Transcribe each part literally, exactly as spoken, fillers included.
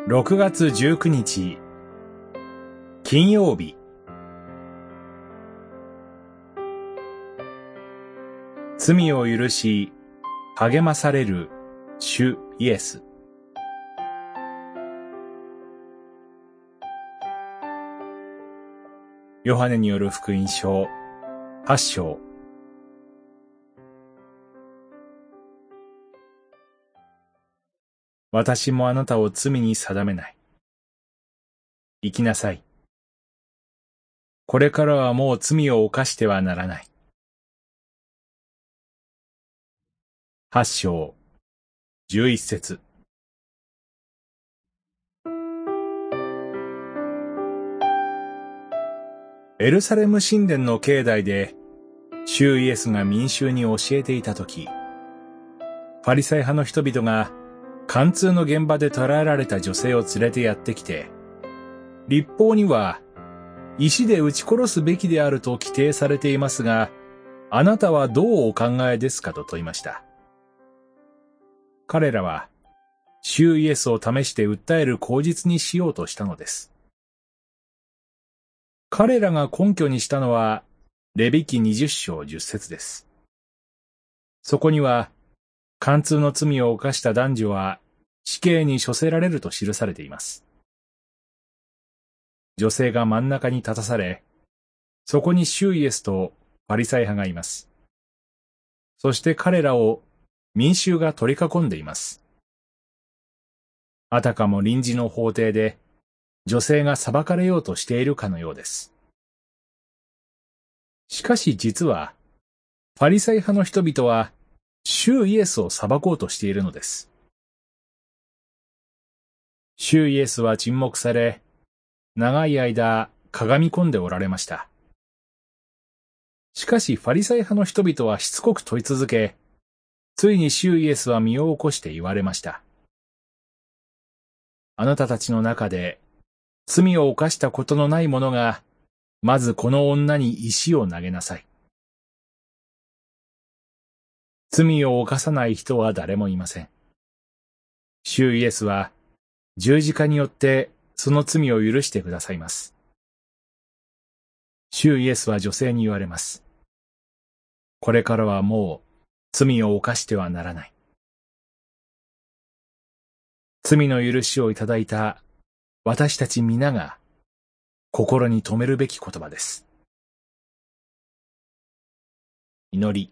ろくがつじゅうくにち、金曜日。罪を許し、励まされる主イエス。ヨハネによる福音書はちしょう。私もあなたを罪に定めない。生きなさい。これからはもう罪を犯してはならない。はちしょう、じゅういっせつ。エルサレム神殿の境内で、主イエスが民衆に教えていたとき、ファリサイ派の人々が貫通の現場で捕らえられた女性を連れてやってきて、律法には石で撃ち殺すべきであると規定されていますが、あなたはどうお考えですかと問いました。彼らは、主イエスを試して訴える口実にしようとしたのです。彼らが根拠にしたのは、レビ記にじゅっしょうじゅっせつです。そこには、貫通の罪を犯した男女は死刑に処せられると記されています。女性が真ん中に立たされ、そこに主イエスとファリサイ派がいます。そして彼らを民衆が取り囲んでいます。あたかも臨時の法廷で女性が裁かれようとしているかのようです。しかし実は、ファリサイ派の人々は主イエスを裁こうとしているのです。主イエスは沈黙され、長い間かがみ込んでおられました。しかしファリサイ派の人々はしつこく問い続け、ついに主イエスは身を起こして言われました。あなたたちの中で罪を犯したことのない者が、まずこの女に石を投げなさい。罪を犯さない人は誰もいません。主イエスは十字架によってその罪を許してくださいます。主イエスは女性に言われます。これからはもう罪を犯してはならない。罪の許しをいただいた私たち皆が心に留めるべき言葉です。祈り。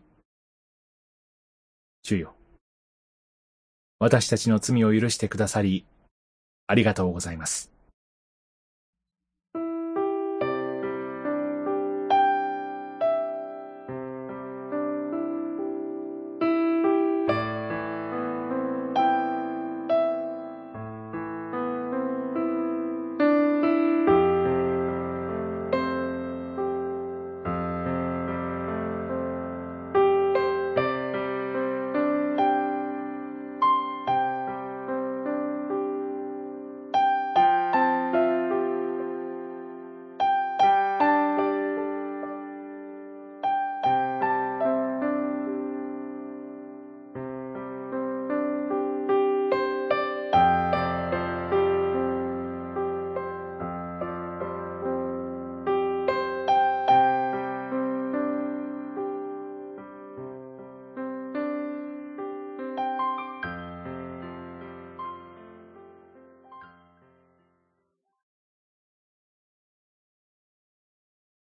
主よ、私たちの罪を許してくださり、ありがとうございます。